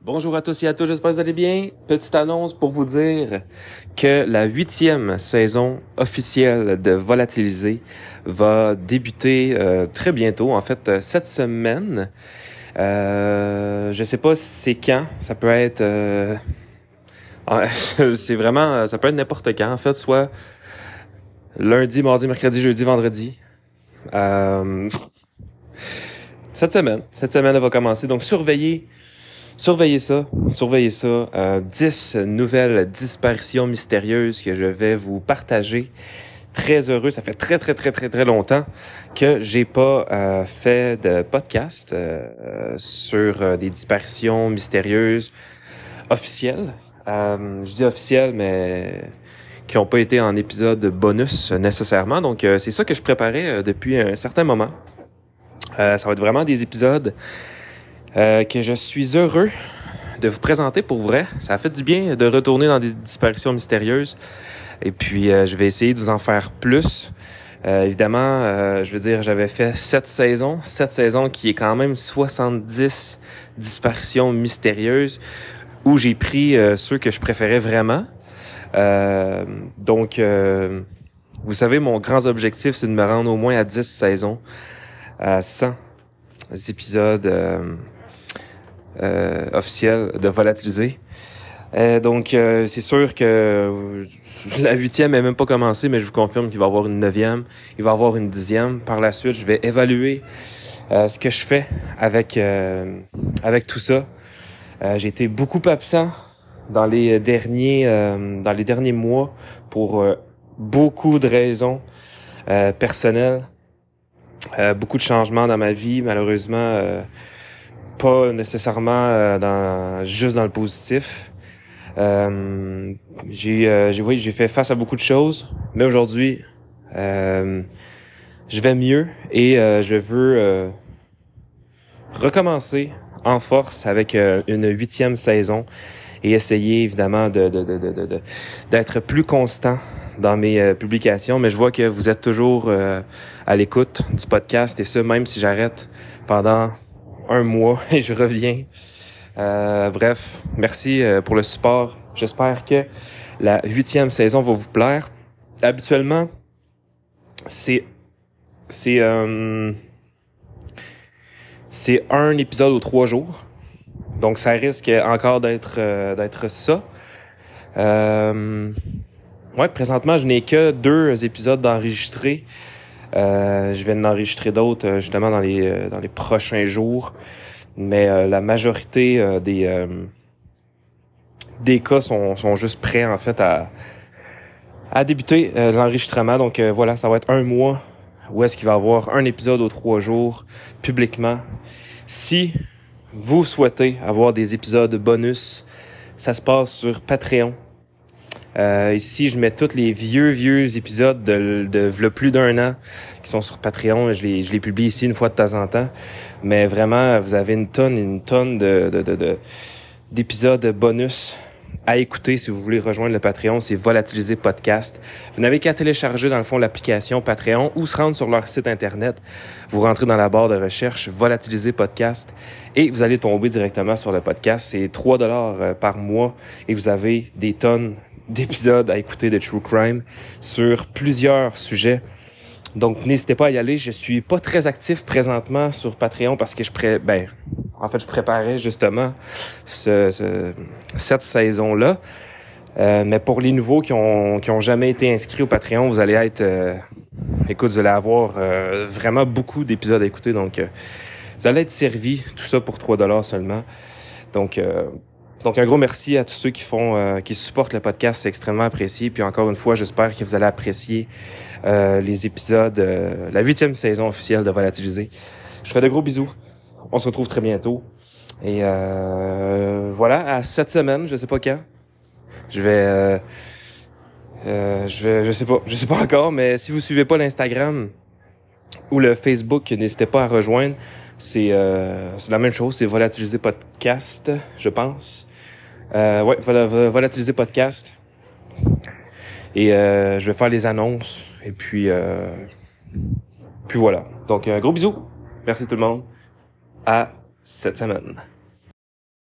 Bonjour à tous et à toutes, j'espère que vous allez bien. Petite annonce pour vous dire que la 8e saison officielle de Volatiliser va débuter très bientôt, en fait cette semaine. Je sais pas c'est quand, ça peut être... c'est vraiment... Ça peut être n'importe quand, en fait, soit lundi, mardi, mercredi, jeudi, vendredi. Cette semaine, elle va commencer, donc surveillez ça. 10 nouvelles disparitions mystérieuses que je vais vous partager. Très heureux, ça fait très longtemps que j'ai pas fait de podcast sur des disparitions mystérieuses officielles. Je dis officielles, mais qui n'ont pas été en épisode bonus nécessairement. Donc c'est ça que je préparais depuis un certain moment. Ça va être vraiment des épisodes que je suis heureux de vous présenter pour vrai. Ça a fait du bien de retourner dans des disparitions mystérieuses. Et puis, je vais essayer de vous en faire plus. Évidemment, je veux dire, j'avais fait 7 saisons. 7 saisons qui est quand même 70 disparitions mystérieuses où j'ai pris ceux que je préférais vraiment. Donc, vous savez, mon grand objectif, c'est de me rendre au moins à 10 saisons, à 100 épisodes officiels de Volatiliser. Donc, c'est sûr que la 8e est même pas commencée, mais je vous confirme qu'il va y avoir une 9e, il va y avoir une 10e. Par la suite, je vais évaluer ce que je fais avec tout ça. J'ai été beaucoup absent dans les derniers mois pour beaucoup de raisons personnelles. Beaucoup de changements dans ma vie, malheureusement, pas nécessairement juste dans le positif. J'ai fait face à beaucoup de choses, mais aujourd'hui, je vais mieux et je veux recommencer en force avec une 8e saison et essayer évidemment d'être plus constant dans mes publications. Mais je vois que vous êtes toujours à l'écoute du podcast et ça, même si j'arrête pendant un mois et je reviens. Bref, merci pour le support. J'espère que la 8e saison va vous plaire. Habituellement, c'est un épisode aux 3 jours. Donc, ça risque encore d'être ça. Ouais, présentement, je n'ai que 2 épisodes d'enregistrés. Je vais en enregistrer d'autres justement dans les prochains jours. Mais la majorité des cas sont juste prêts en fait à débuter l'enregistrement. Donc voilà, ça va être un mois où est-ce qu'il va y avoir un épisode aux 3 jours publiquement. Si vous souhaitez avoir des épisodes bonus, ça se passe sur Patreon. Ici, je mets tous les vieux épisodes de plus d'1 an qui sont sur Patreon. Je les publie ici une fois de temps en temps. Mais vraiment, vous avez une tonne d'épisodes bonus à écouter si vous voulez rejoindre le Patreon. C'est Volatiliser Podcast. Vous n'avez qu'à télécharger dans le fond l'application Patreon ou se rendre sur leur site internet. Vous rentrez dans la barre de recherche Volatiliser Podcast et vous allez tomber directement sur le podcast. C'est 3$ par mois et vous avez des tonnes d'épisodes à écouter de True Crime sur plusieurs sujets. Donc, n'hésitez pas à y aller. Je suis pas très actif présentement sur Patreon parce que je préparais justement cette saison-là. Mais pour les nouveaux qui ont jamais été inscrits au Patreon, vous allez être... vous allez avoir vraiment beaucoup d'épisodes à écouter. Donc, vous allez être servis. Tout ça pour 3$ seulement. Donc, un gros merci à tous ceux qui supportent le podcast. C'est extrêmement apprécié. Puis encore une fois, j'espère que vous allez apprécier les épisodes, la 8e saison officielle de Volatiliser. Je fais de gros bisous. On se retrouve très bientôt. Et voilà, à cette semaine, je sais pas quand. Je sais pas encore, mais si vous suivez pas l'Instagram ou le Facebook, n'hésitez pas à rejoindre. C'est la même chose, c'est Volatiliser Podcast, je pense. Volatiliser Podcast. Et je vais faire les annonces. Et puis voilà. Donc, un gros bisou. Merci tout le monde. À cette semaine.